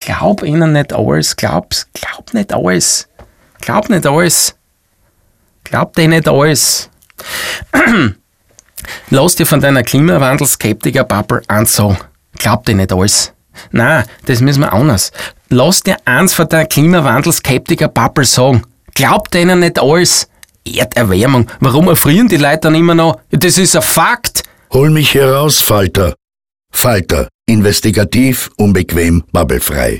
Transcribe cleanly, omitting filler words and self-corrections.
Glaub ihnen nicht alles, glaub nicht alles. Glaub nicht alles. Glaub dir nicht alles. Lass dir von deiner Klimawandel-Skeptiker-Bubble eins sagen. Glaub dir nicht alles. Nein, das müssen wir anders. Lass dir eins von der Klimawandel-Skeptiker-Bubble sagen. Glaub denen nicht alles. Erderwärmung. Warum erfrieren die Leute dann immer noch? Das ist ein Fakt. Hol mich heraus, Falter. Falter. Investigativ, unbequem, bubbelfrei.